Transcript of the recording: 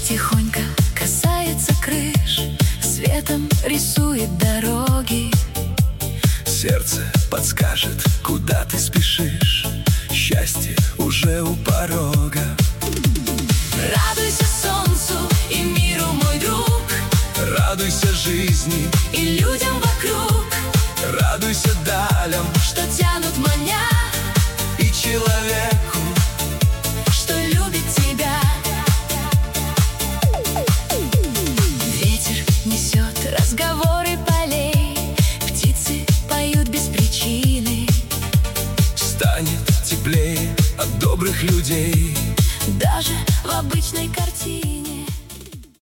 тихонько касается крыш, светом рисует дороги. Сердце подскажет, куда ты спешишь, счастье уже у порога. Радуйся солнцу и миру, мой друг, Радуйся жизни и людям вокруг, радуйся далям, что тянут маня, и человеку, что любит тебя. Ветер несет разговоры полей, птицы поют без причины. станет теплее от добрых людей. Даже в обычной картине